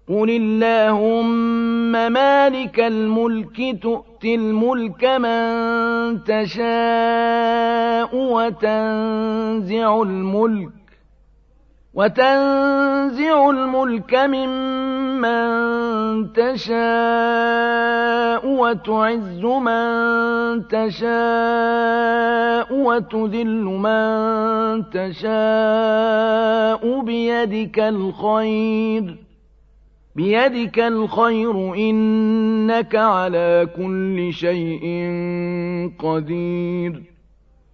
قُلِ اللَّهُمَّ مَالِكَ الْمُلْكِ تُؤْتِي الْمُلْكَ مَن تَشَاءُ وَتَنزِعُ الْمُلْكَ مِمَّن تَشَاءُ وَتُعِزُّ مَن تَشَاءُ وَتُذِلُّ مَن تَشَاءُ بِيَدِكَ الْخَيْرُ ۖ إِنَّكَ عَلَىٰ كُلِّ شَيْءٍ قَدِيرٌ